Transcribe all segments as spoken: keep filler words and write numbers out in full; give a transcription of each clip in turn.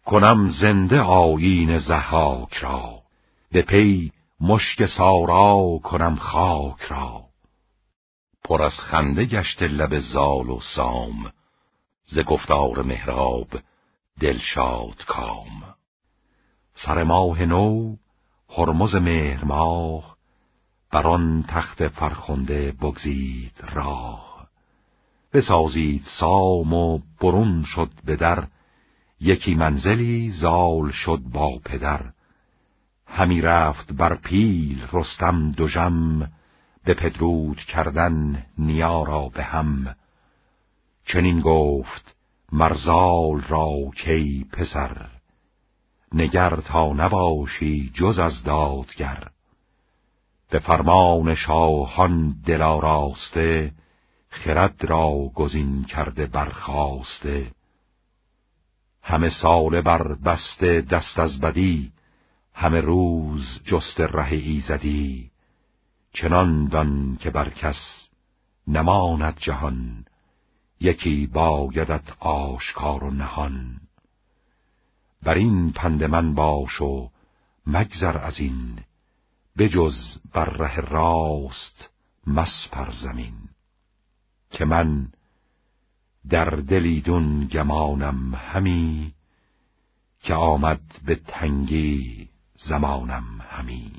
کنم زنده آیین ضحاک را، به پی مشک سارا کنم خاک را. پر از خنده گشته لب زال و سام، ز گفتار مهراب دلشاد کام. سر ماه نو هرمز مهر ماه، بر آن تخت فرخنده بگزید راه. بسازید سام و برون شد به در، یکی منزلی زال شد با پدر. همی رفت بر پیل رستم دژم، به پدرود کردن نیا را به هم. چنین گفت مرزال را کی پسر، نگر تا نباشی جز از دادگر. به فرمان شاهان دل آراسته، خرد را گزین کرده برخاسته. همه ساله بر بسته دست از بدی، همه روز جست ره ایزدی. چنان دان که بر کس نماند جهان، یکی بایدت آشکار و نهان. بر این پند من باش و مگذر از این، بجز بر ره راست مسپر زمین. که من در دلیدون گمانم همی، که آمد به تنگی زمانم همی.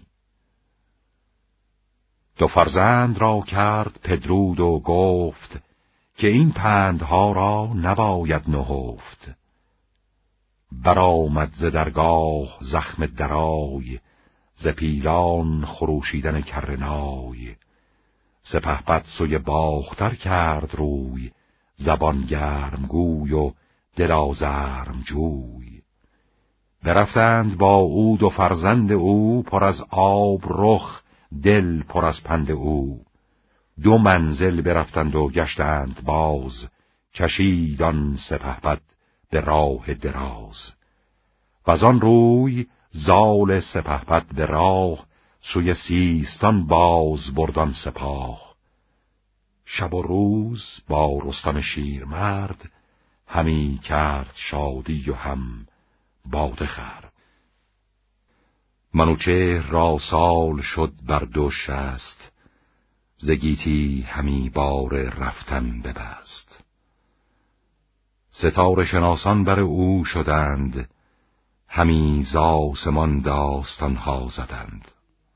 دو فرزند را کرد پدرود و گفت، که این پندها را نباید نهفت. برآمد ز درگاه زخم درای، ز پیلان خروشیدن کرنای. سپهبد سوی باختر کرد روی، زبان گرم گوی و دل آزرم جوی. برفتند با او دو فرزند او، پر از آب رخ دل پر از پند او. دو منزل برفتند و گشتند باز، کشید آن سپهبد به راه دراز. وزان روی زال سپهبد به راه، سوی سیستان باز بردان سپاه. شب و روز با رستم شیرمرد، همی کرد شادی و هم باده خورد. منوچهر را سال شد بر دو شست، ز گیتی همی بار رفتن ببست. ستاره شناسان بر او شدند، همی ز آسمان داستانها زدند.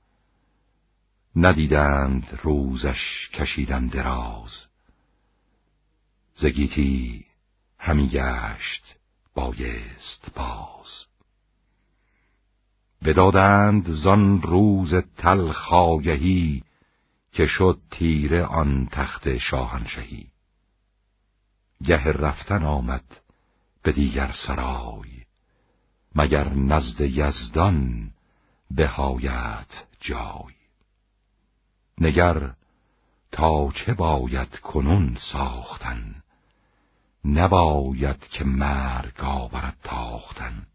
ندیدند روزش کشیدن دراز، ز گیتی همی گشت بایست باز. بدادند زان روز تلخ آگهی، که شد تیره آن تخت شاهنشهی. گه رفتن آمد به دیگر سرای، مگر نزد یزدان بهایت جای. نگر تا چه باید کنون ساختن، نباید که مرگ آورد تاختن.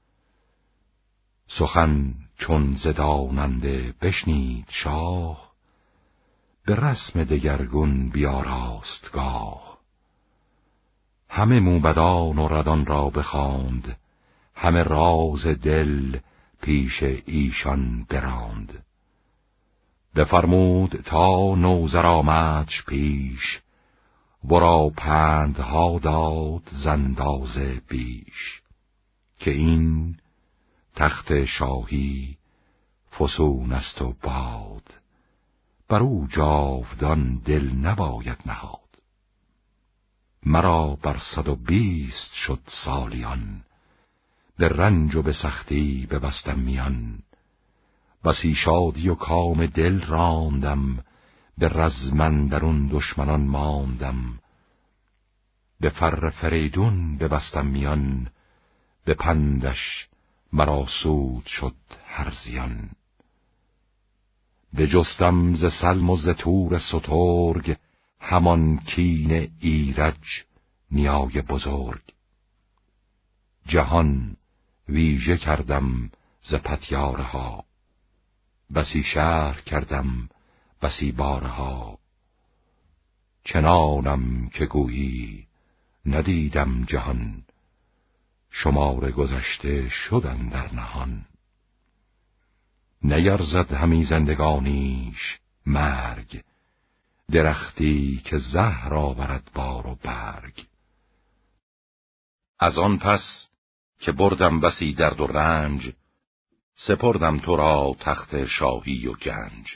سخن چون ز داننده بشنید شاه، به رسم دگرگون بیاراست گاه. همه موبدان و ردان را بخواند، همه راز دل پیش ایشان براند. بفرمود تا نوذر آمدش پیش، ورا پندها داد ز اندازه بیش. که این تخت شاهی فسون است و باد، بر او جاودان دل نباید نهاد. مرا بر صد و بیست شد سالیان، به رنج و به سختی ببستم میان. بسی شادی و کام دل راندم، به رزم اندرون دشمنان ماندم. به فر فریدون ببستم میان، به پندش مرا سود شد هر زیان. بجستم ز سلم و ز تور سترگ، همان کین ایرج نیای بزرگ. جهان ویژه کردم ز پتیارها، بسی شهر کردم بسی بارها. چنانم که گویی ندیدم جهان، شمار گذشته شدن در نهان. نیرزد همی زندگانیش مرگ، درختی که زهر آورد بار و برگ. از آن پس که بردم بسی درد و رنج، سپردم تو را تخت شاهی و گنج.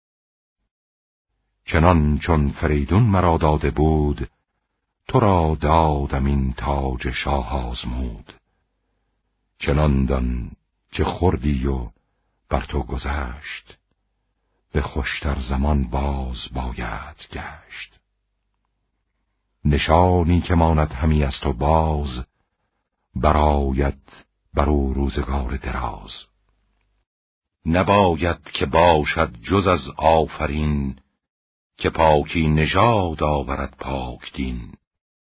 چنان چون فریدون مرا داده بود، تو را دادم این تاج شاه آزمود. چنان دان که خوردی و بر تو گذشت، به خوشتر زمان باز باید گشت. نشانی که ماند همی از تو باز، براید برو روزگار دراز. نباید که باشد جز از آفرین، که پاکی نژاد آورد پاک دین.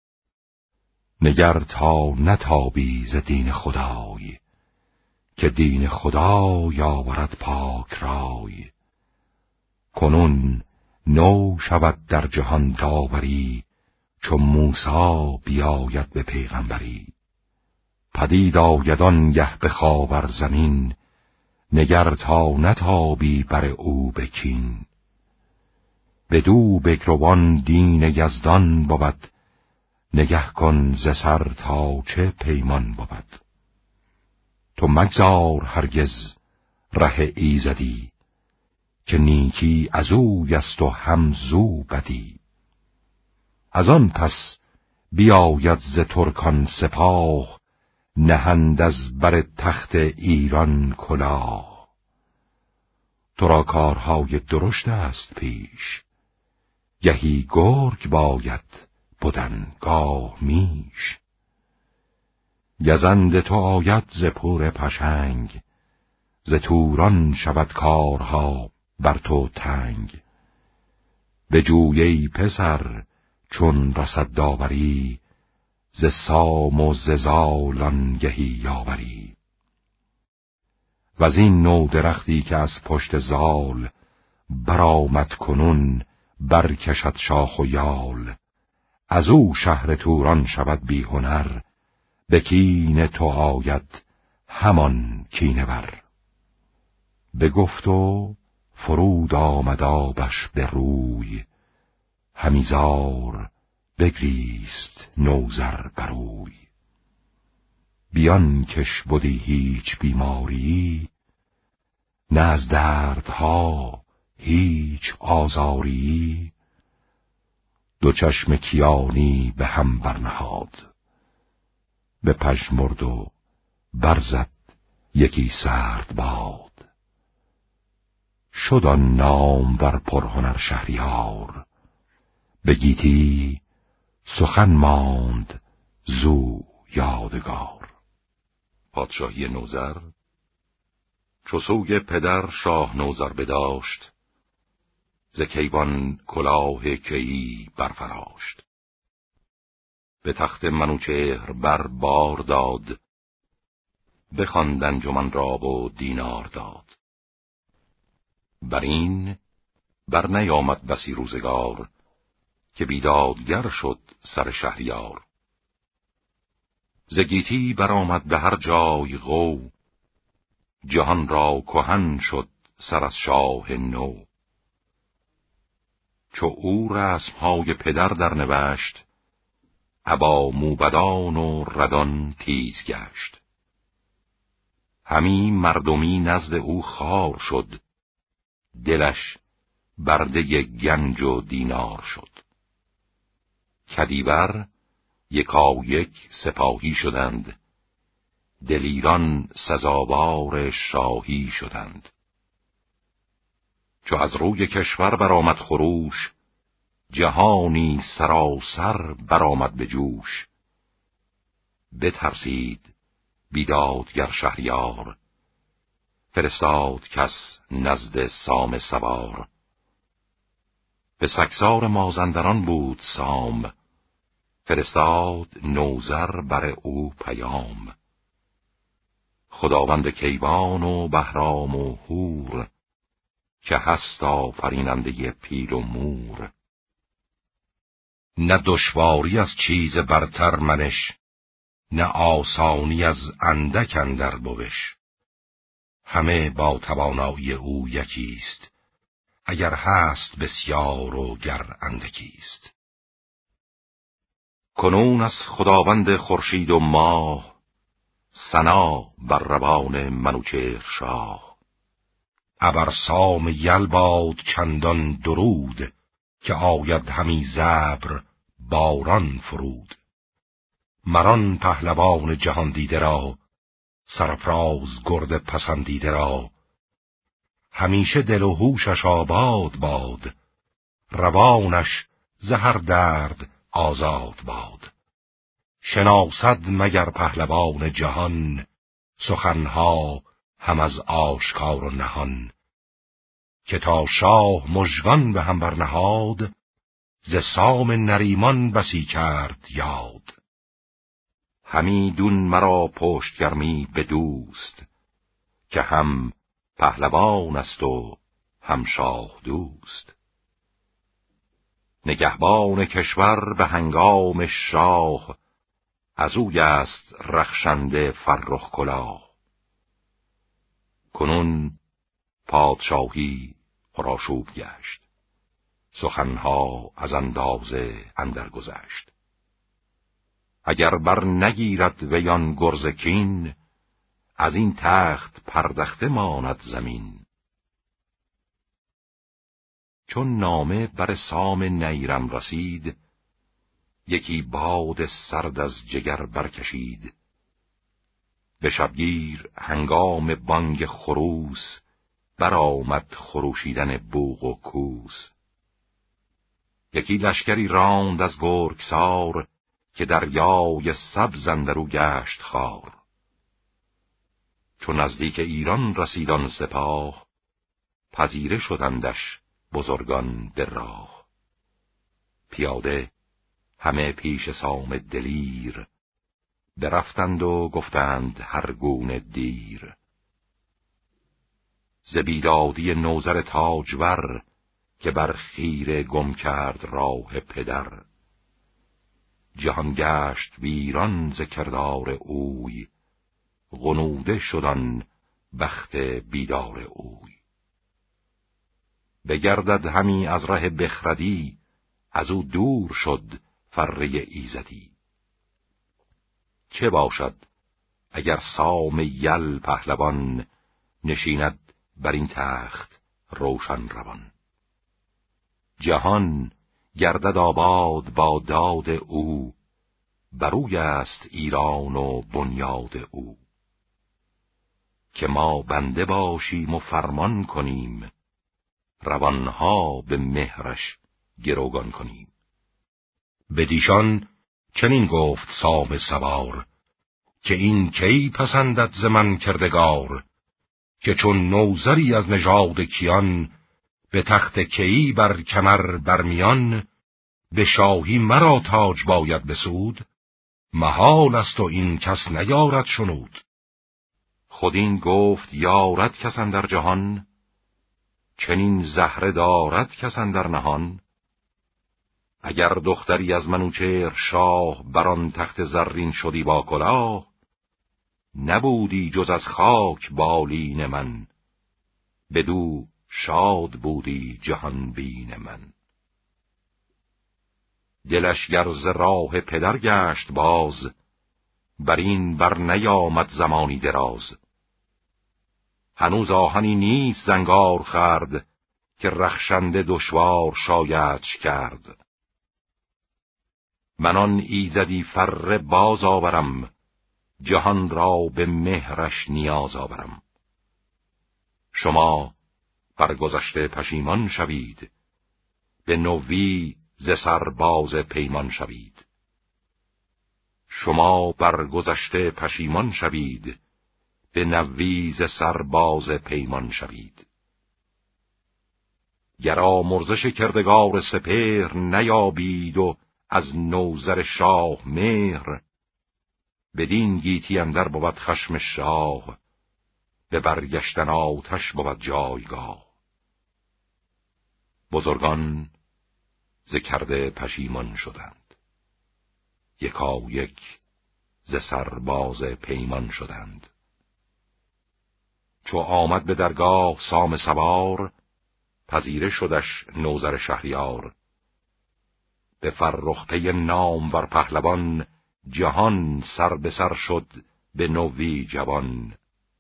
نگر تا نتابی ز دین خدای، که دین خدای آورد پاک رای. کنون نو شود در جهان داوری، چون موسی بیاید به پیغمبری. پدید آید آنگه به خاور زمین، نگر تا نتابی بر او بکین. بدو بگروان دین یزدان بود، نگه کن ز سر تا چه پیمان بود. تو مگذار هرگز ره ایزدی، که نیکی از اوی است و هم زو بدی. از آن پس بیاید ز ترکان سپاه، نهند از بر تخت ایران کلاه. تو را کارهای درشت است پیش، گهی گرگ باید بدن گاه میش. گزند تو آید ز پور پشنگ، ز توران شود کارها بر تو تنگ. به جوی پسر چون رسد داوری، ز سام و ز زال گهی یاوری. وزین نو درختی که از پشت زال، برآمد کنون برکشد شاخ و یال. از او شهر توران شود بی هنر، به کین تو آید همان کینه ور. بگفت و فرود آمد آبش به روی، همی زار بگریست نوذر بروی. بیان کش بودی هیچ بیماری، نه از دردها هیچ آزاری. دو چشم کیانی به هم برنهاد، به پژمرد و برزد یکی سرد باد. شد آن نامور پرهنر شهریار، به گیتی سخن ماند زو یادگار. پادشاهی نوذر. چو سوی پدر شاه نوذر بداشت، ز کیوان کلاه کیی برفراشت. به تخت منوچهر بر بار داد، بخواند انجمن را و دینار داد. بر این بر نیامد بسی روزگار، که بیدادگر شد سر شهریار. ز گیتی برآمد به هر جای غو، جهان را کهن شد سر از شاه نو. چو او رسمهای پدر در نوشت، ابا موبدان و ردان تیز گشت. همی مردمی نزد او خار شد، دلش برده گنج و دینار شد. کدیور یکا یک سپاهی شدند، دلیران سزاوار شاهی شدند. چو از روی کشور برآمد خروش، جهانی سراسر برآمد به جوش. بترسید بیدادگر شهریار، فرستاد کس نزد سام سوار. به سگسار مازندران بود سام، فرستاد نوذر بر او پیام. خداوند کیوان و بهرام و هور، که هست آفریننده پیل و مور. نه دشواری از چیز برتر منش، نه آسانی از اندک اندر بوش. همه با توانایی او یکیست، اگر هست بسیار و گر اندکیست. کنون از خداوند خورشید و ماه، ثنا بر روان منوچهر شاه. ابر سام یل باد چندان درود، که آید همی زبر باران فرود. مران پهلوان جهان دیده را، سرفراز گرد پسندیده را. همیشه دل و هوشش آباد باد، روانش ز هر درد آزاد باد. شناسد مگر پهلوان جهان، سخنها هم از آشکار و نهان. که تا شاه مژگان به هم برنهاد، ز سام نریمان بسی کرد یاد. همی دون مرا پشت گرمی به دوست، که هم پهلوان است و هم شاه دوست. نگهبان کشور به هنگام شاه، از اوی است رخشنده فرخ کلاه. کنون پادشاهی پرآشوب گشت، سخنها از اندازه اندر گذشت. اگر بر نگیرد ویان گرز کین، از این تخت پردخته ماند زمین. چون نامه بر سام نیرم رسید، یکی باد سرد از جگر برکشید. به شبگیر هنگام بانگ خروس، برآمد خروشیدن بوق و کوس. یکی لشکری راند از گرگسار، که دریای سبز اندرو گشت خوار. چون نزدیک ایران رسید آن سپاه، پذیره شدندش بزرگان به راه. پیاده همه پیش سام دلیر، برفتند و گفتند هر گونه دیر. ز بیدادی نوذر تاجور، که بر خیره گم کرد راه پدر. جهان گشت ویران ز کردار اوی، غنوده شدن بخت بیدار اوی. بگردد همی از ره بخردی، از او دور شد فره ایزدی. چه باشد اگر سام یل پهلوان، نشیند بر این تخت روشن روان. جهان گردد آباد با داد او، بروی است ایران و بنیاد او. که ما بنده باشیم و فرمان کنیم، روانها به مهرش گروگان کنیم. بدیشان چنین گفت سام سوار، که این کی پسندد ز من کردگار. که چون نوذری از نژاد کیان، به تخت کیی بر کمر برمیان. به شاهی مرا تاج باید بسود، محال است و این کس نیارد شنود. خود این گفت یارد کس اندر جهان، چنین زهره دارد کس اندر نهان. اگر دختری از منوچهر شاه، بر آن تخت زرین شدی با کلاه. نبودی جز از خاک بالین من، بدو شاد بودی جهان بین من. دلش گر ز راه پدر گشت باز، بر این بر نیامد زمانی دراز. هنوز آهنی نیست زنگار خورد، که رخشنده دشوار شایدش کرد. من آن ایزدی فره باز آورم، جهان را به مهرش نیاز آورم. شما بر گذشته پشیمان شوید، به نوی ز سرباز پیمان شوید. شما بر گذشته پشیمان شوید، به نوی ز سرباز پیمان شوید. گر آمرزش کردگار سپهر نیابید و از نوذر شاه مهر. بدین گیتی اندر بود خشم شاه، به برگشتن آتش بود جایگاه. بزرگان ز کرده پشیمان شدند، یکا یک ز سرباز پیمان شدند. چو آمد به درگاه سام سوار، پذیره شدش نوذر شهریار. به فرخته نامور پهلوان، جهان سر به سر شد به نوی جوان.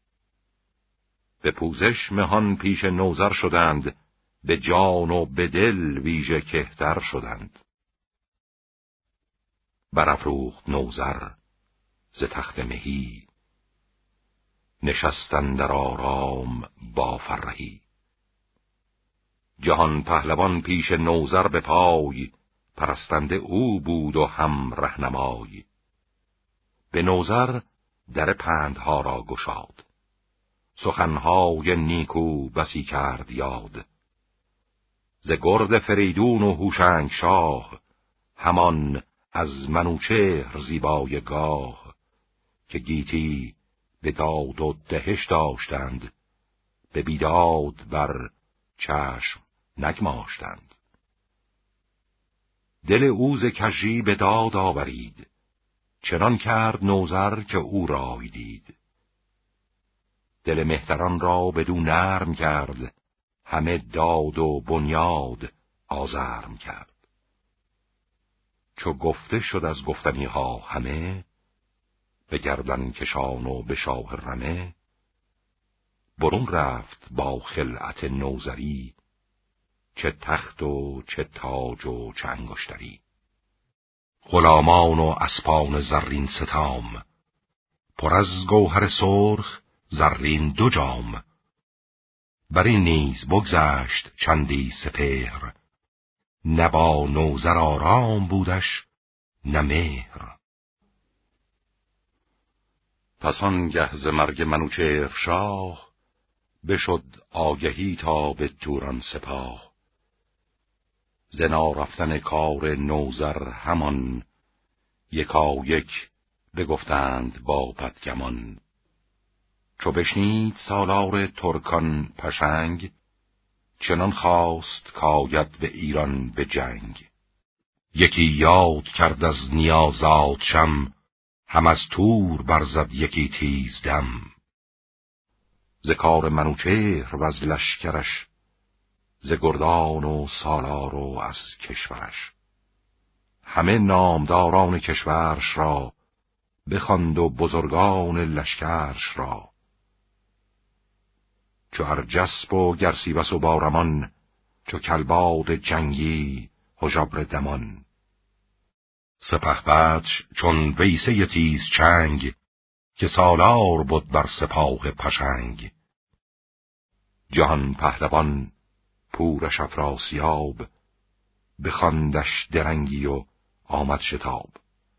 به پوزش مهان پیش نوذر شدند، به جان و به دل ویژه کهتر شدند. برافروخت نوذر ز تخت مهی، نشستن در آرام با فرهی. جهان پهلوان پیش نوذر به پای، پرستنده او بود و هم رهنمای. به نوذر در پندها را گشاد، سخنهای نیکو بسی کرد یاد. ز گرد فریدون و هوشنگ شاه، همان از منوچهر زیبای گاه. که گیتی به داد و دهش داشتند، به بیداد بر چشم نگماشتند. دل او ز کژی به داد آورید، چنان کرد نوذر که او رای دید. دل مهتران را بدو نرم کرد، همه داد و بنیاد آزرم کرد. چو گفته شد از گفتنی ها همه، به گردن کشان و به شاه رمه. برون رفت با خلعت نوذری، چه تخت و چه تاج و چه انگشتری. غلامان و اسپان زرین ستام، پر از گوهر سرخ زرین دو جام. بر این نیز بگذشت چندی سپهر، نه با نوذر آرام بودش نه مهر. پس آنگه ز مرگ منوچهر شاه، بشد آگهی تا به توران سپاه. ز نارفتن کار نوذر همان، یکا یک بگفتند با بدگمان. چو بشنید سالار ترکان پشنگ، چنان خواست کاید به ایران به جنگ. یکی یاد کرد از نیازاد شم، هم از تور برزد یکی تیز دم. ز کار منوچهر و از لشکرش، ز گردان و سالار و از کشورش. همه نامداران کشورش را، بخواند و بزرگان لشکرش را. چو ارجسپ و گرسیوس و بارمان، چو کلباد جنگی هژبر دمان. سپهبدش چون ویسه تیز چنگ، که سالار بود بر سپاه پشنگ. جهان پهلوان پورش افراسیاب، بخواندش درنگی و آمد شتاب.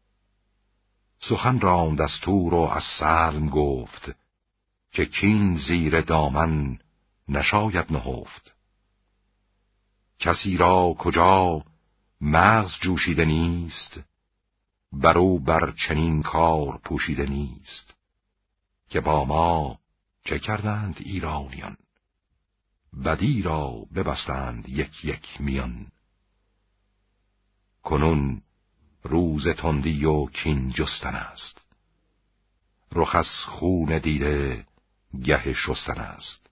سخن راند از تور و از سلم گفت، که کین زیر دامن نشاید نهفت. کسی را کجا مغز جوشیده نیست، برو بر چنین کار پوشیده نیست. که با ما چه کردند ایرانیان، بدی را ببستند یک یک میان. کنون روز تندی و کین جستن است، رخ از خون دیده گه شستن است.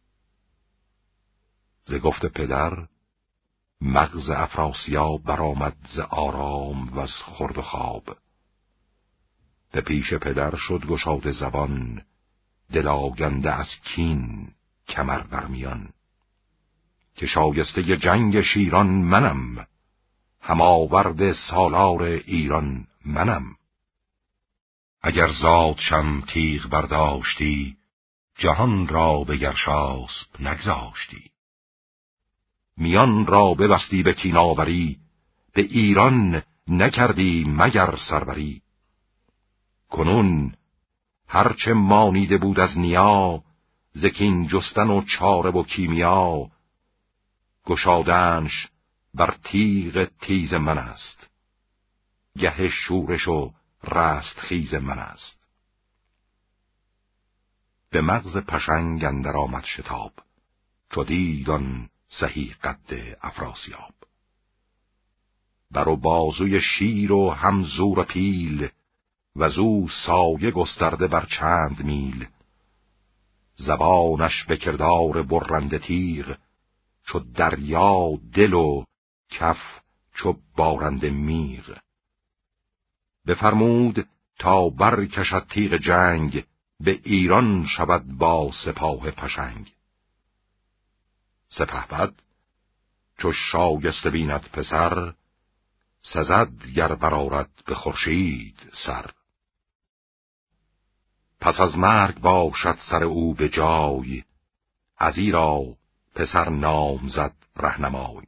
ز گفت پدر مغز افراسیاب برآمد ز آرام و از خورد و خواب. به پیش پدر شد گشاده زبان، دل آگنده از کین کمر برمیان. که شایسته جنگ شیران منم، هم آورد سالار ایران منم. اگر زادشم تیغ برداشتی، جهان را به گرشاسپ نگذاشتی. میان را ببستی به کین آوری، به ایران نکردی مگر سروری. کنون هرچه مانیده بود از نیا، ز کین جستن و چاره و کیمیا. گشادنش بر تیغ تیز من است، گه شورش و رست خیز من است. به مغز پشنگ اندر آمد شتاب، چو دید آن سهی قد افراسیاب. بر و بازوی شیر و هم زور پیل، وزو سایه گسترده بر چند میل. زبانش به کردار برنده تیغ، چو دریا دل و کف چو بارنده میغ. بفرمود تا برکشد تیغ جنگ، به ایران شود با سپاه پشنگ. سپهبد چو شایسته بیند پسر، سزد گر برآرد به خورشید سر. پس از مرگ باشد سر او به جای، ازیرا پسر نامزد رهنمای.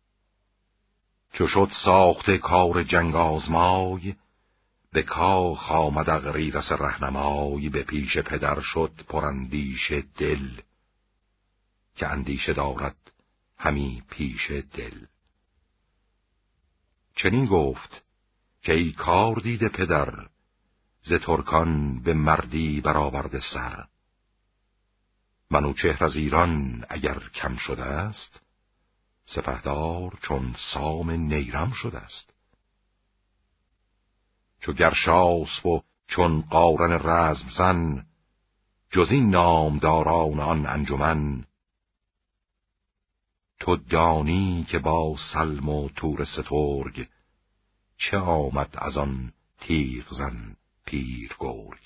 چو شد ساخته کار جنگ آزمای، به کاخ آمد اغریرث رهنمای. به پیش پدر شد پراندیشه دل، که اندیشه دارد همی پیش دل. چنین گفت که ای کار دیده پدر، ز ترکان به مردی برآورده سر. منوچهر از ایران اگر کم شده است، سپهدار چون سام نیرم شده است. چو گرشاسپ و چون قارن رزم زن، جز این نامداران آن انجمن. تو دانی که با سلم و تور سترگ، چه آمد از آن تیغ زن پیر گرگ.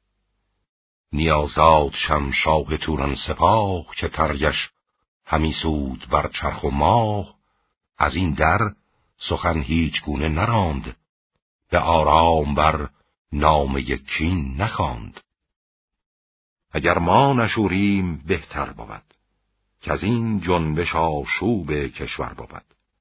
نیازاد شمشاق توران سپاه، که ترگش همی سود بر چرخ و ماه. از این در سخن هیچ گونه نراند، به آرام بر نام یکین نخواند. اگر ما نشوریم بهتر بود، که از این جنبش آشوب کشور بود.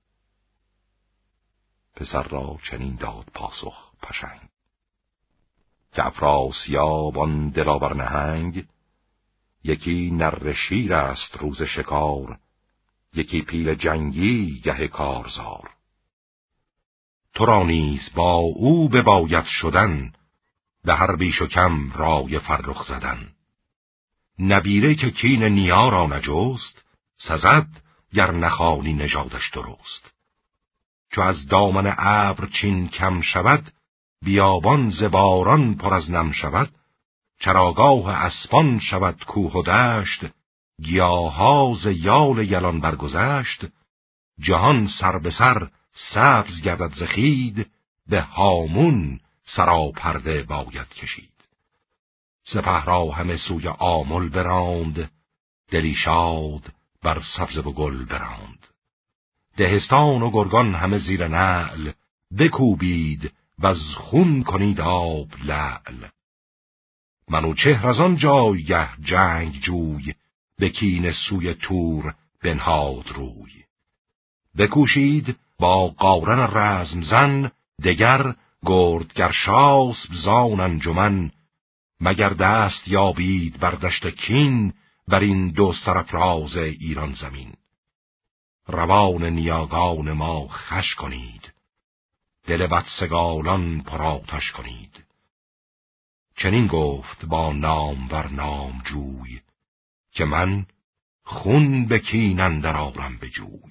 پسر را چنین داد پاسخ پشنگ، که افراسیاب آن دلاور نهنگ. یکی نره شیر است روز شکار، یکی پیل جنگی گه کارزار. تو را نیز با او بباید شدن، به هر بیش و کم رای فرخ زدن. نبیره که کین نیا را نجست، سزد گر نخوانی نژادش درست. چو از دامن ابر چین کم شود، بیابان ز باران پر از نم شود. چراگاه اسپان شود کوه و دشت، گیاها ز یال یلان برگذشت. جهان سر به سر سبز گردد ز خوید، به هامون سراپرده باید کشید. سپه را همه سوی آمل براند، دلی شاد بر سبزه و گل براند. دهستان و گرگان همه زیر نعل، بکوبید و از خون کنید آب لعل. منوچهر از آن جایگه جنگ جوی، به کینه سوی تور بنهاد روی. بکوشید با قارن رزم زن، دگر گردگرشاسپ زان انجمن. مگر دست یابید بر دشت کین، بر این دو سرافراز ایران زمین. روان نیاگان ما خوش کنید، دل بدسگالان پرآتش کنید. چنین گفت با نامور نامجوی، که من خون به کین اندر آرم به جوی.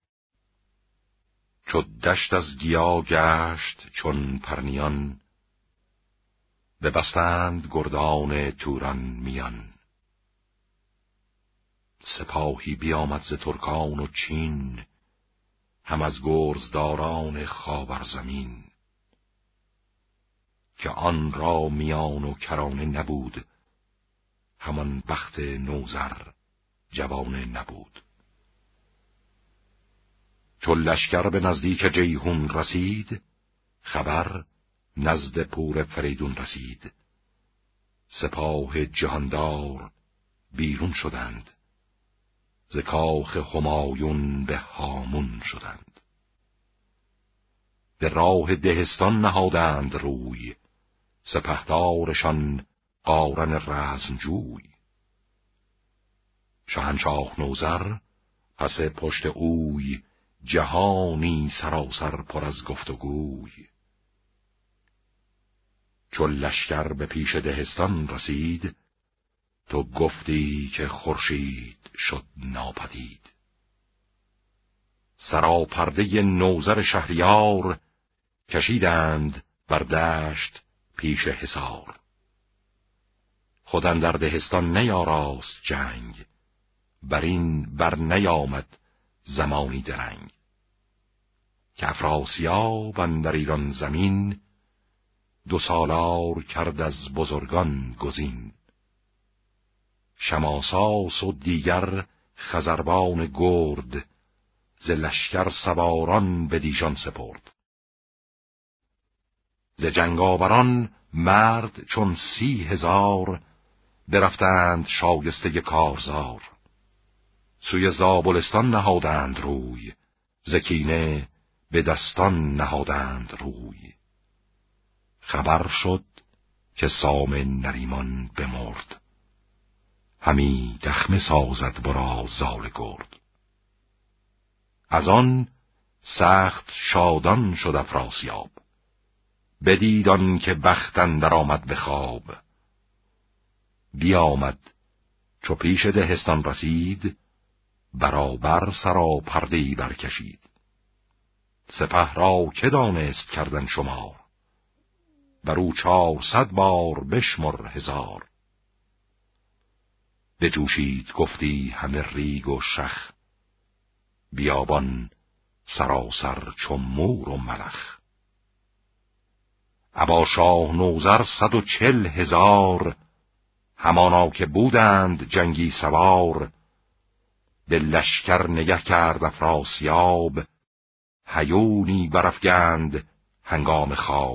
چو دشت از گیا گشت چون پرنیان، ببستند گردان توران میان. سپاهی بیامد ز ترکان و چین، هم از گرزداران خاور زمین. که آن را میان و کرانه نبود، همان بخت نوذر جوانه نبود. چو لشکر به نزدیک جیحون رسید، خبر نزد پور فریدون رسید. سپاه جهاندار بیرون شدند، ز کاخ همایون به هامون شدند. به راه دهستان نهادند روی، سپهدارشان قارن رزمجوی. شاهنشاه نوذر پس پشت اوی، جهانی سراسر پر از گفت و گوی. چو لشکر به پیش دهستان رسید، تو گفتی که خورشید شد ناپدید. سراپرده نوذر شهریار، کشیدند بر دشت پیش حصار. خود اندر دهستان نیاراست جنگ، بر این بر نیامد زمانی درنگ. که افراسیاب اندر ایران زمین، دو سالار کرد از بزرگان گزین. شماساس و دیگر خزروان گرد، ز لشکر سواران به دیشان سپرد. ز جنگاوران مرد چون سی هزار، برفتند شایسته کارزار. سوی زابلستان نهادند روی، ز کینه به دستان نهادند روی. خبر شد که سام نریمان بمرد، همی دخمه سازد برا زال گرد. از آن سخت شادان شد افراسیاب، بدید آن که بخت اندر آمد به خواب. بیامد چو پیش دهستان رسید، برابر سرا پرده‌ای برکشید. سپه را که دانست کردن شمار، بر او چهارصد بار بشمر هزار. بجوشید گفتی همه ریگ و شخ، بیابان سراسر چو مور و ملخ. ابا شاه نوذر صد و چل هزار، همانا که بودند جنگی سوار. به لشکر نگه کرد افراسیاب، هیونی برافگند هنگام خواب.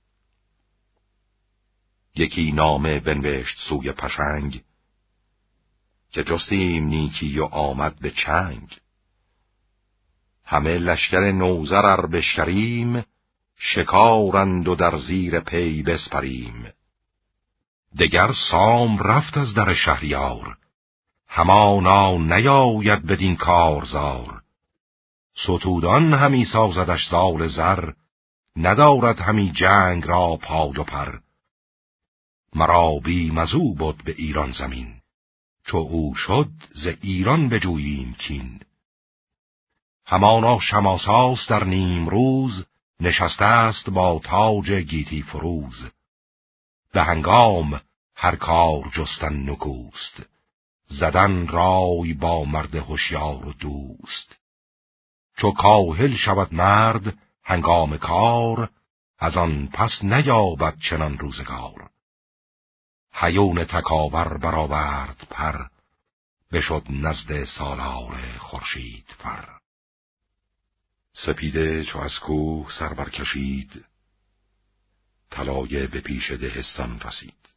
یکی نامه بنوشت سوی پشنگ، که جستیم نیکی و آمد به چنگ. همه لشکر نوذر ار بشکریم، شکارند و در زیر پی بسپریم. دگر سام رفت از در شهریار، همانا نیاید بدین کارزار. ستودان همی سازدش زال زر، ندارد همی جنگ را پای و پر. مرا بیم از او بد به ایران زمین، چو او شد ز ایران بجوییم کین. همانا شماساس در نیم روز، نشسته است با تاج گیتی فروز. به هنگام هر کار جستن نکوست، زدن رای با مرد هوشیار و دوست. چو کاهل شود مرد هنگام کار، از آن پس نیابد چنان روزگار. هیون تکاور برآورد پر، بشد نزد سالار خورشید فر. سپیده چو از کوه سر برکشید، طلایه به پیش دهستان رسید.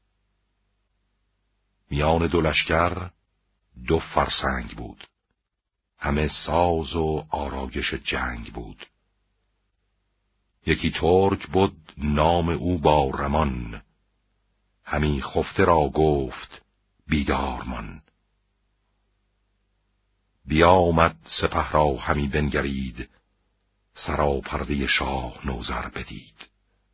میان دو لشکر دو فرسنگ بود، همه ساز و آرایش جنگ بود. یکی ترک بود نام او با رمان، همی خفته را گفت بیدار مان. بیامد سپه را همی بنگرید، سرا پرده شاه نوذر بدید.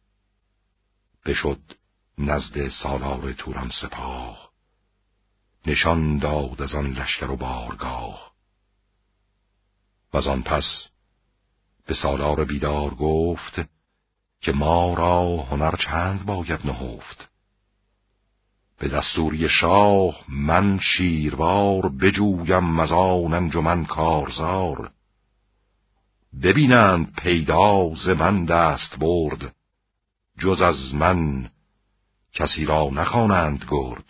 بشد نزد سالار توران سپاه، نشان داد از آن لشکر و بارگاه. وز آن پس به سالار بیدار گفت، که ما را هنر چند باید نهفت. به دستوری شاه من شیروار، بجویم از آن انجمن کارزار. ببینند پیدا ز من دست برد، جز از من کسی را نخوانند گرد.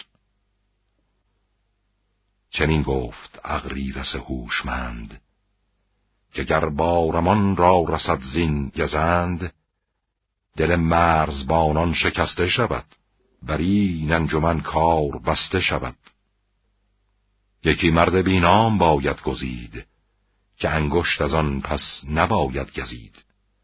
چنین گفت اغریرث هوشمند، که گر بارمان را رسد زین گزند، دل مرزبانان شکسته شود، بر این انجمن کار بسته شود. یکی مرد بینام باید گزید، که انگشت از آن پس نباید گزید.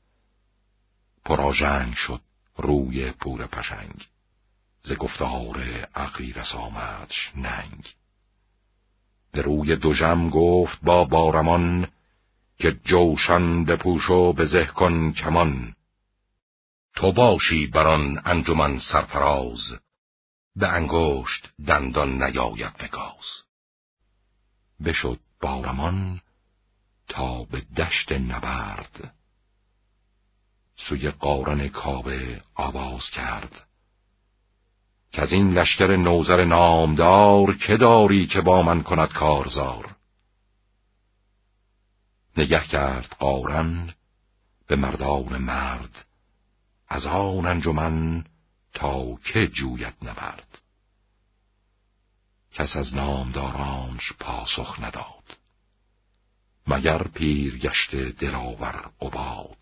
پراژنگ شد روی پور پشنگ، ز گفتار اغریرث آمدش ننگ. به روی دوژم گفت با بارمان، که جوشن بپوش و بزه کن کمان. تو باشی بران انجمن سرفراز، به انگشت دندان نیاید بگاز. بشد بارمان تا به دشت نبرد، سوی قارن کاوه آواز کرد. که از این لشکر نوذر نامدار که داری که با من کند کارزار. نگه کرد قارن به مردان مرد، از آن انجمن تا که جوید نبرد. کس از نامدارانش پاسخ نداد، مگر پیر گشته دلاور قباد.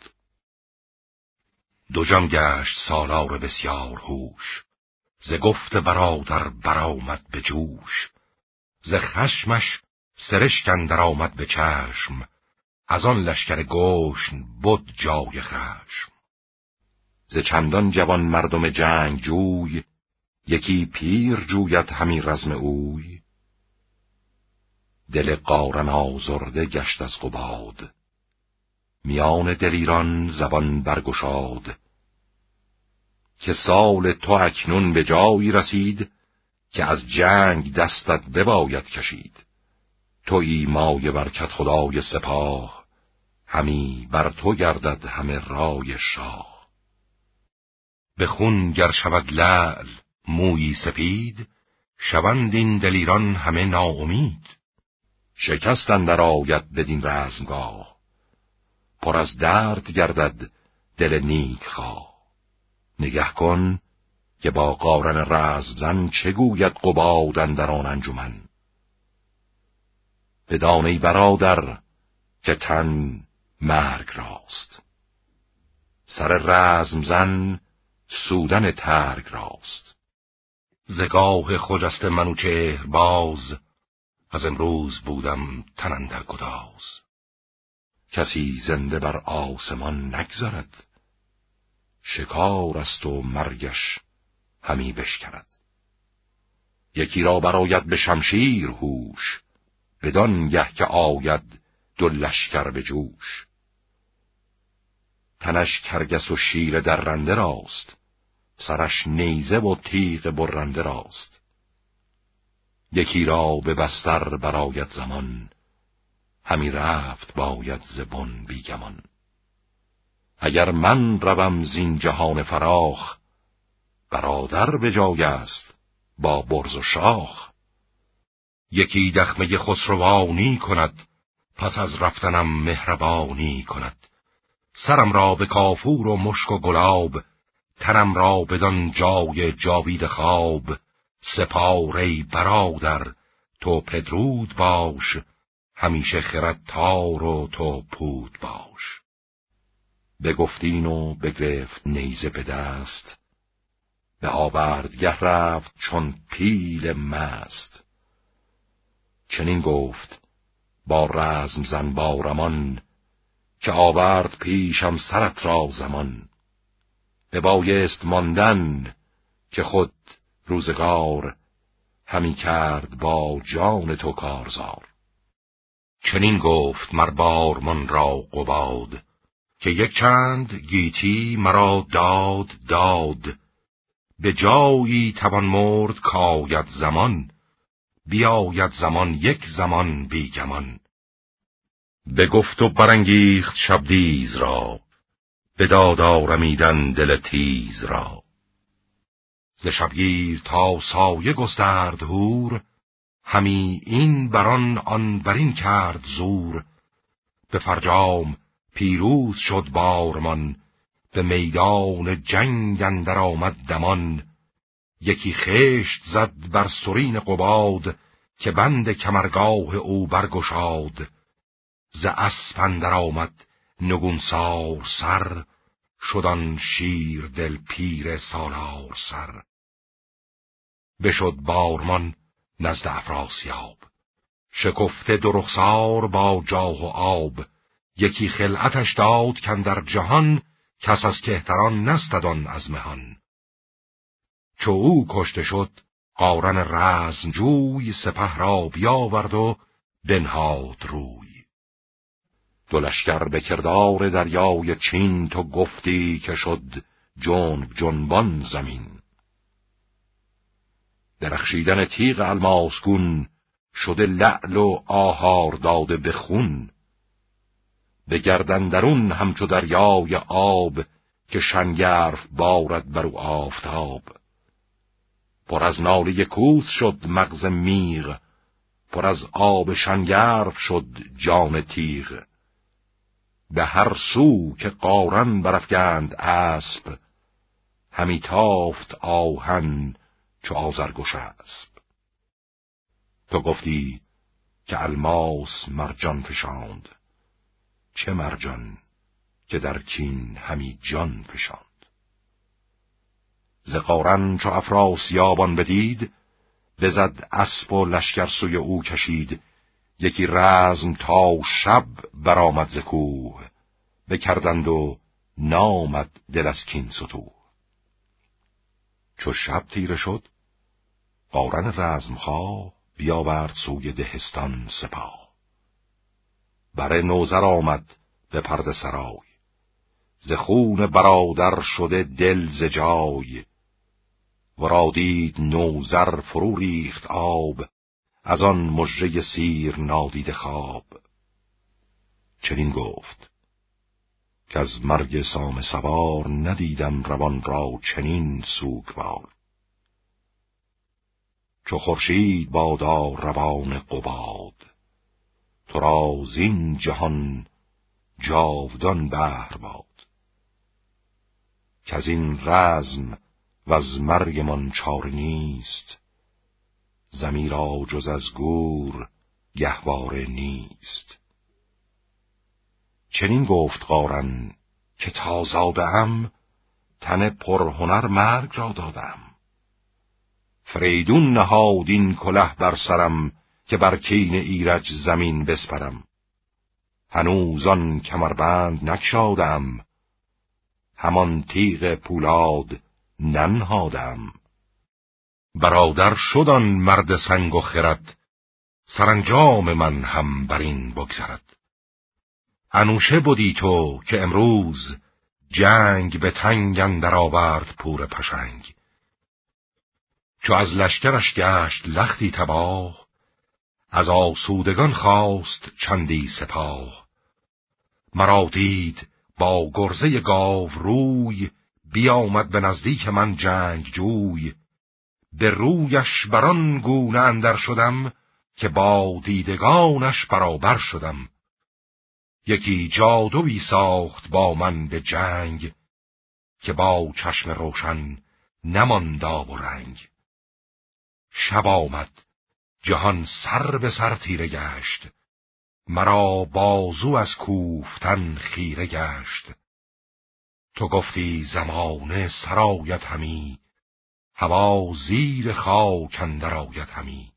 دو جان گشت سالار بسیار هوش، ز گفت برادر برآمد به جوش. ز خشمش سرشک اندر آمد به چشم، از آن لشکر گشن بد جای خشم. ز چندان جوان مردم جنگ جوی، یکی پیر جوید همی رزم اوی. دل قارن آزرده گشت از قباد، میان دلیران زبان برگشاد. که سال تو اکنون به جایی رسید، که از جنگ دستت بباید کشید. تویی مایه برکت خدای سپاه، همی بر تو گردد همه رای شاه. به خون گر شود لعل مویی سپید، شوند این دلیران همه ناامید. شکست اندر آید بدین رزمگاه، پر از درد گردد دل نیک خواه. نگه کن که با قارن رزمزن چه گوید قباد اندر آن انجمن. بدان ای برادر که تن مرگ راست، سر رزمزن سودن ترگ راست. ز گاه خجسته منوچهر باز، از امروز بودم تن اندر گداز. کسی زنده بر آسمان نگذرد، شکار است و مرگش همی بشکرد. یکی را برآید به شمشیر هوش، بدان گه که آید دو لشکر به جوش. تنش کرگس و شیر درنده راست، سرش نیزه و تیغ برنده راست. یکی را به بستر برآید زمان، همی رفت باید ز بن بی گمان. اگر من روم زین جهان فراخ، برادر به جای است با برز و شاخ. یکی دخمه خسروانی کند، پس از رفتنم مهربانی کند. سرم را به کافور و مشک و گلاب، تنم را بدان جای جاوید خواب. سپار ای برادر تو پدرود باش، همیشه خرد تار و تو پود باش. بگفتین و بگرفت نیزه به دست، به آوردگه رفت چون پیل مست. چنین گفت با رزم زن بارمان، که آورد پیشم سرت را زمان. ببایست ماندن که خود روزگار، همی کرد با جان تو کارزار. چنین گفت مر بارمان را قباد، که یک چند گیتی مرا داد داد. به جایی توان مرد کاید زمان، بیاید زمان یک زمان بیگمان. بگفت و برانگیخت شبدیز را، بداد آرمیدن دل تیز را. ز شبگیر تا سایه گسترد هور، همی این بران آن برین کرد زور. به فرجام پیروز شد بارمان، به میدان جنگ اندر آمد دمان. یکی خشت زد بر سرین قباد، که بند کمرگاه او برگشاد. ز اسپ اندر آمد نگونسار سر، شدان شیر دل پیر سالار سر. بشد بارمان نزد افراسیاب، شکفته دو رخسار با جاه و آب. یکی خلعتش داد کاندر جهان، کس از کهتران نستدان از مهان. چو او کشته شد قارن رزمجوی، سپه را بیاورد و بنهاد روی. دو لشکر به کردار دریای چین، تو گفتی که شد جنب جنبان زمین. درخشیدن تیغ الماسگون، شده لعل و آهار داده به خون. به گردن درون همچو دریای آب، که شنگرف بارد بر او آفتاب. پر از ناله کوس شد مغز میغ، پر از آب شنگرف شد جان تیغ. به هر سو که قارن برافگند اسب، همی تافت آهن چو آذرگوش اسب. تو گفتی که الماس مرجان فشاند، چه مرجان که در کین همی جان فشاند. ز قارن چو افراسیاب آن بدید، بزد اسب و لشکر سوی او کشید. یکی رزم تا شب برآمد ز کوه، بکردند و نامد دل از کین ستوه. چو شب تیره شد قارن رزمخواه، بیاورد سوی دهستان سپاه. بر نوذر آمد به پرده سرای، ز خون برادر شده دل ز جای. ورا دید نوذر فرو ریخت آب، از آن مژه سیر نادیده خواب. چنین گفت که از مرگ سام سوار، ندیدم روان را چنین سوگوار. چو خورشید بادا روان قباد، تو را زین جهان جاودان بهر باد. که از این رزم و از مرگمان چاره نیست، زمی را جز از گور گهواره نیست. چنین گفت قارن که تا زادم، تن پرهنر مرگ را دادم. فریدون نهاد این کله بر سرم، که بر کین ایرج زمین بسپرم. هنوز آن کمربند نگشادم، همان تیغ پولاد ننهادم. برادر شد آن مرد سنگ و خرد، سرانجام من هم بر این بگذرد. انوشه بودی تو که امروز، جنگ به تنگ اندر آورد پور پشنگ. چو از لشکرش گشت لختی تباه، از آسودگان خواست چندی سپاه. مرا دید با گرزه گاو روی، بیامد به نزدیک من جنگ جوی. به رویش بران گونه اندر شدم، که با دیدگانش برابر شدم. یکی جادویی ساخت با من به جنگ، که با چشم روشن نماند آب و رنگ. شب آمد جهان سر به سر تیره گشت، مرا بازو از کوفتن خیره گشت. تو گفتی زمانه سرایت همی، هوا زیر خاک اندر آید همی.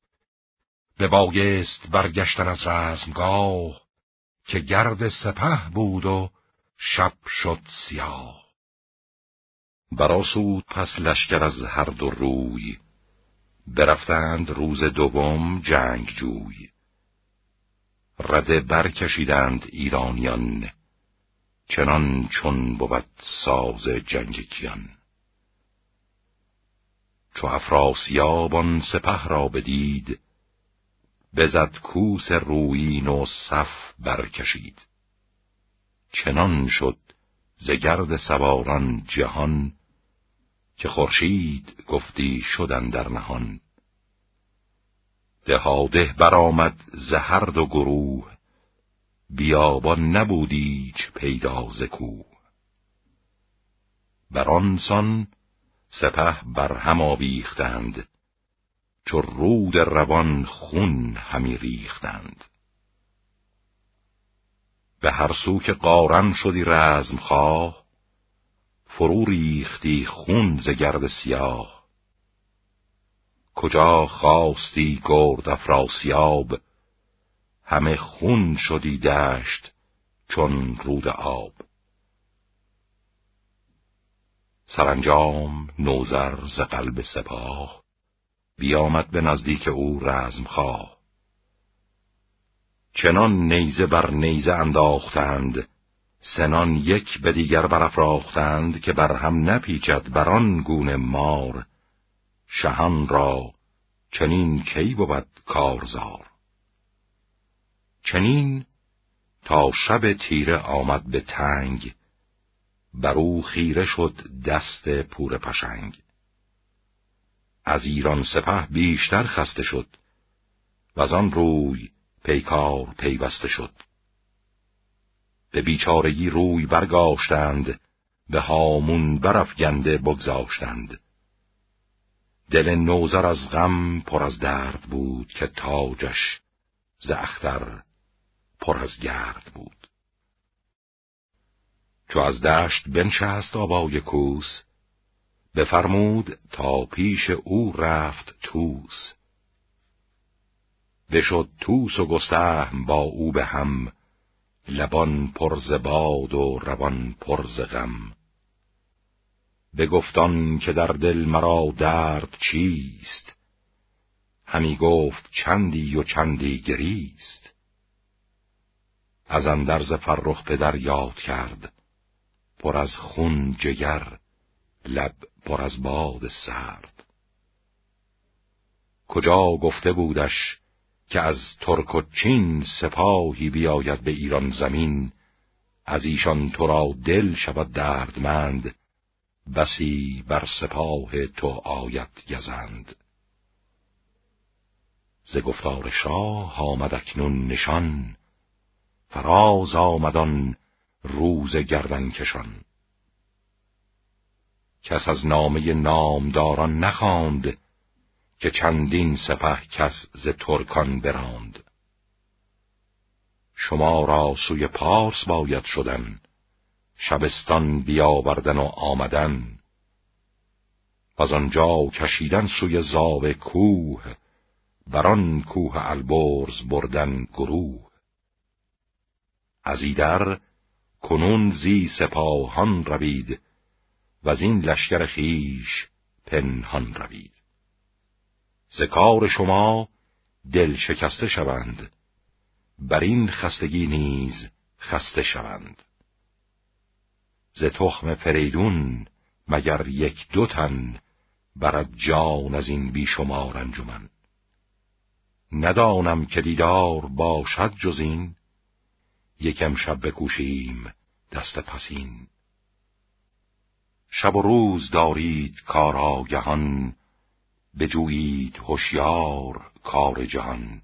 ببایست برگشتن از رزمگاه، که گرد سپه بود و شب شد سیاه. برآسود پس لشکر از هر دو روی، برفتند روز دوم جنگ جوی. رده برکشیدند ایرانیان، چنان چون بود ساز جنگ کیان. چو افراسیاب آن سپه را بدید، بزد کوس رویین و صف برکشید. چنان شد ز گرد سواران جهان، که خورشید گفتی شد اندر نهان. دهاده برآمد ز هر دو گروه، بیابان نبود ایچ پیدا ز کوه. بر آن سان سپه بر هم آویختند، چو رود روان خون همی ریختند. به هر سو که قارن شدی رزمخواه، فرو ریختی خون ز گرد سیاه. کجا خواستی گرد افراسیاب، همه خون شدی دشت چون رود آب. سرانجام نوذر ز قلب سپاه، بیامد به نزدیک او رزمخواه. چنان نیزه بر نیزه انداختند، سنان یک به دیگر برافراختند. که بر هم نپیچد بران گونه مار، شهان را چنین کی بود کارزار. چنین تا شب تیره آمد به تنگ، بر او خیره شد دست پور پشنگ. از ایران سپه بیشتر خسته شد، وزان روی پیکار پیوسته شد. به بیچارگی روی برگاشتند، به هامون برافگنده بگذاشتند. دل نوذر از غم پر از درد بود، که تاجش ز اختر پر از گرد بود. چو از دشت بنشست آبای کوس، بفرمود تا پیش او رفت طوس. بشد طوس و گستهم با او به هم، لبان پر ز باد و روان پر ز غم. بگفتان که در دل مرا درد چیست، همی گفت چندی و چندی گریست. از اندرز فرخ پدر یاد کرد، پر از خون جگر لب پر از باد سرد. کجا گفته بودش که از ترک و چین سپاهی بیاید به ایران زمین، از ایشان تو را دل شود دردمند، بسی بر سپاه تو آید گزند. ز گفتار شاه آمد اکنون نشان، فراز آمدان روز گردن کشان. کس از نامه نامداران نخواند، که چندین سپه کس ز ترکان براند. شما را سوی پارس باید شدن، شبستان بیاوردن و آمدن. از آنجا کشیدن سوی زاو کوه، بران کوه البرز بردن گروه. از ایدر کنون زی سپاهان روید، و از این لشکر خیش پنهان روید. ز کار شما دل شکسته شوند، بر این خستگی نیز خسته شوند. ز تخم فریدون مگر یک دو تن، برد جان از این بیشمار انجمن. ندانم که دیدار باشد جز این، یکم شب بکوشیم دست پسین. شب و روز دارید کار آگهان، بجویید هوشیار کار جهان.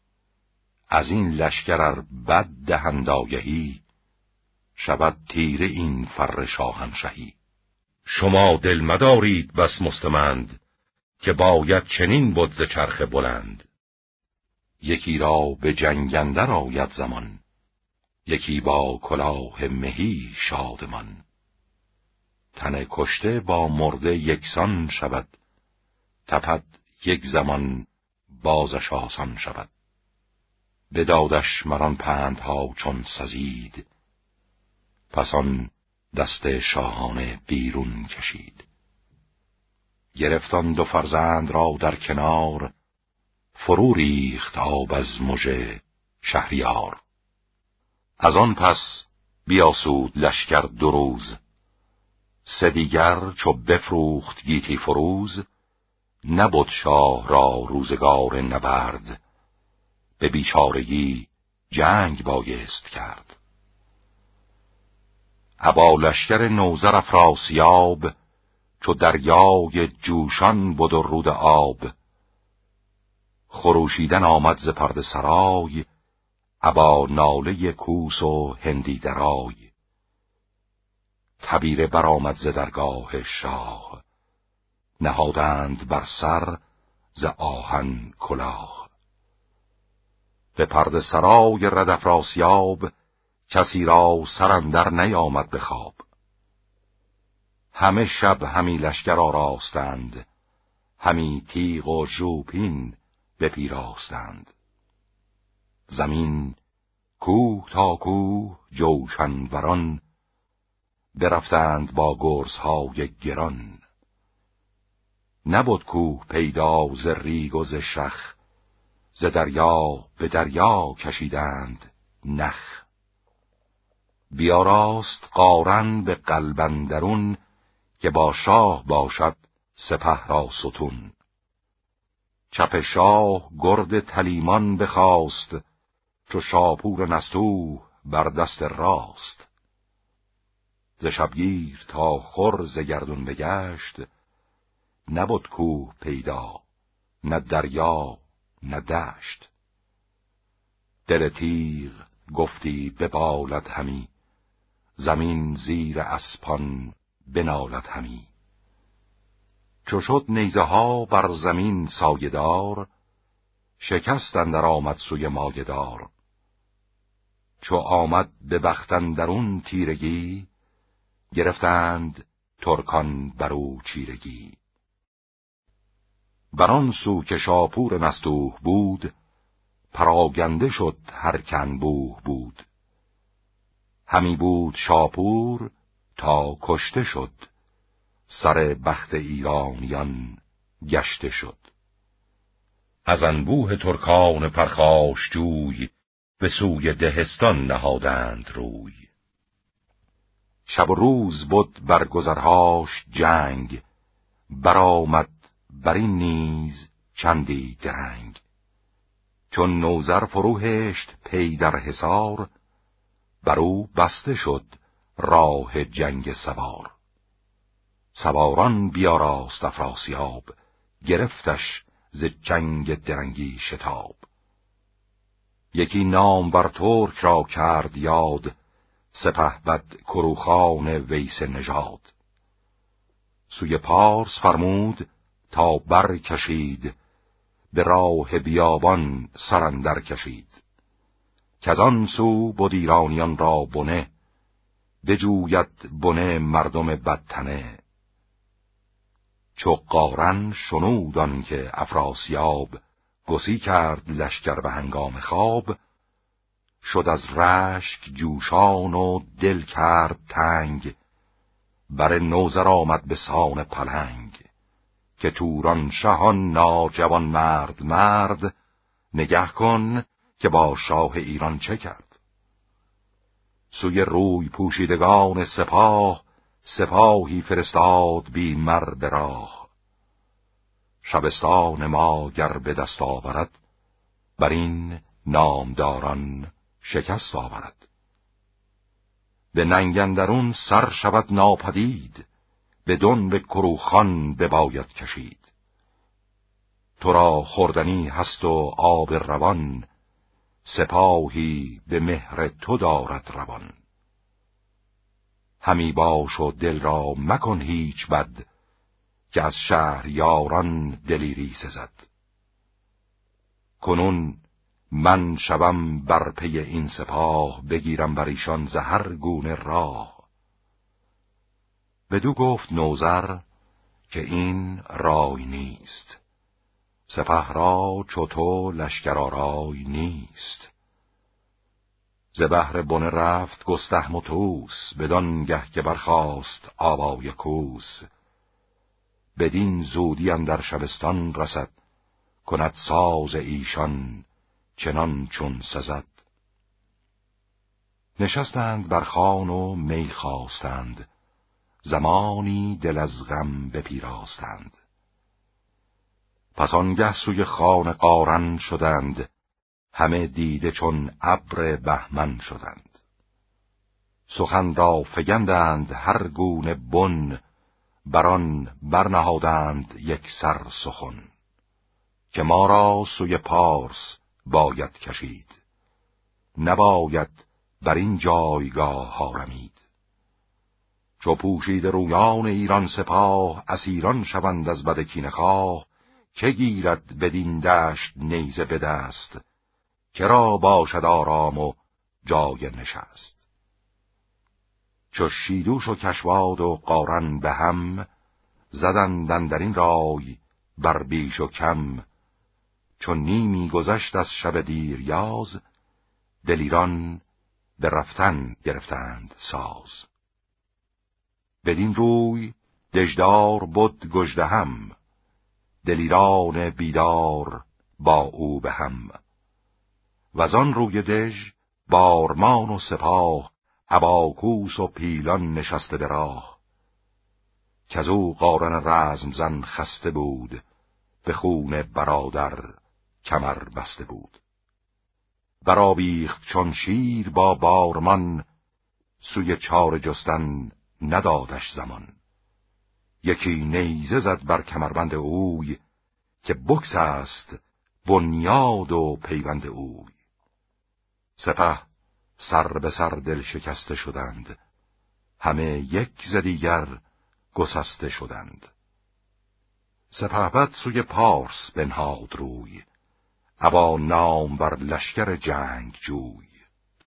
از این لشکر ار بد دهند آگهی، شود تیره این فر شاهنشهی. شما دل مدارید بس مستمند، که باید چنین بد ز چرخ بلند. یکی را به جنگ اندر آید زمان، یکی با کلاه مهی شادمان. تن کشته با مرده یکسان شود، تپد یک زمان بازش آسان شود. بدادش مران پندها چون سزید، پس آن دست شاهانه بیرون کشید. گرفتان دو فرزند را در کنار، فرو ریخت آب از مژه شهریار. از آن پس بیاسود لشکر دو روز، سه دیگر چو بفروخت گیتی فروز. نبد شاه را روزگار نبرد، به بیچارگی جنگ بایست کرد. ابا لشکر نوذر افراسیاب، چو دریای جوشان بد و رود آب. خروشیدن آمد ز پرده سرای، ابا ناله کوس و هندی درای. تبیره برآمد ز درگاه شاه، نهادند بر سر ز آهن کلاه. به پرده سرای رد افراسیاب، کسی را سر اندر نیامد به خواب. همه شب همی لشکر آراستند، همی تیغ و ژوپین بپیراستند. زمین کوه تا کوه جوشن وران، برفتند با گرزهای گران. نبد کوه پیدا ز ریگ و ز شخ، ز دریا به دریا کشیدند نخ. بیاراست قارن به قلب اندرون، که با شاه باشد سپه را ستون. چپ شاه گرد تلیمان بخواست، چو شاپور نستوه بر دست راست. ز شبگیر تا خور ز گردون بگشت، نبود کوه پیدا، نه دریا نه دشت. دل تیغ گفتی ببالد همی، زمین زیر اسپان بنالد همی. چو شد نیزه ها بر زمین سایه‌دار، شکست اندر آمد سوی مایه‌دار. چو آمد به بخت اندرون تیرگی، گرفتند ترکان برو چیرگی. بران سو که شاپور نستوه بود، پراگنده شد هر که انبوه بود. همی بود شاپور تا کشته شد، سر بخت ایرانیان گشته شد. از انبوه ترکان پرخاشجوی، به سوی دهستان نهادند روی. شب و روز بود بر گذرهاش جنگ، برآمد بر این نیز چندی درنگ. چون نوذر فروهشت پی در حصار، برو بسته شد راه جنگ سوار. سواران بیاراست افراسیاب، گرفتش ز جنگ درنگی شتاب. یکی نام بر ترک را کرد یاد، سپهبد کروخان ویس نژاد. سوی پارس فرمود تا بر کشید، به راه بیابان سرندر کشید. کزان سو بود ایرانیان را بنه، بجوید بنه مردم بدتنه. چو قارن شنود آن که افراسیاب، گسی کرد لشکر به هنگام خواب. شد از رشک جوشان و دل کرد تنگ، بر نوذر آمد به سان پلنگ. که توران شهان ناجوان مرد مرد، نگه کن که با شاه ایران چه کرد. سوی روی پوشیدگان سپاه، سپاهی فرستاد بی مر به راه. شبستان ما گر به دست آورد، بر این نامداران شکست آورد. به ننگ اندرون سر شود ناپدید، به دن به کروخان بباید کشید. تو را خوردنی هست و آب روان، سپاهی به مهر تو دارد روان. همی باش و دل را مکن هیچ بد، که از شهر یاران دلیری سزد. کنون من شوم بر پی این سپاه، بگیرم بر ایشان ز هر گونه راه. بدو گفت نوذر که این رای نیست، سپه را چو تو لشکر آرای نیست. ز بهر بنه رفت گستهم و طوس، بدان گه که برخاست آوای کوس. بدین زودی اندر شبستان رسد، کند ساز ایشان چنان چون سزد. نشستند بر خوان و می خواستند، زمانی دل از غم بپیراستند. پس آنگه سوی خان قارن شدند، همه دیده چون ابر بهمن شدند. سخن را فگندند هر گونه بن، بران برنهادند یک سر سخن. که ما را سوی پارس باید کشید، نباید بر این جایگاه ها رمید. چو پوشید رویان ایران سپاه، اسیران شوند از بد کینه‌خواه. که گیرد بدین دشت نیزه به دست، کرا باشد آرام و جای نشست. چو شیدوش و کشواد و قارن به هم، زدند اندرین رای بر بیش و کم. چون نیمی گذشت از شب دیریاز، دلیران به رفتن گرفتند ساز. بدین روی دژدار بد گژدهم، دلیران بیدار با او به هم. وزان روی دژ بارمان و سپاه، اباکوس و پیلان نشسته به راه. کزو قارن رزم زن خسته بود، به خون برادر کمر بسته بود. برآویخت چون شیر با بارمان، سوی چاره جستن ندادش زمان. یکی نیزه زد بر کمربند اوی، که بکس است بنیاد و پیوند اوی. سپه سر به سر دل شکسته شدند، همه یک ز دیگر گسسته شدند. سپهبد سوی پارس بنهاد روی، ابا نام بر لشکر جنگ جوی.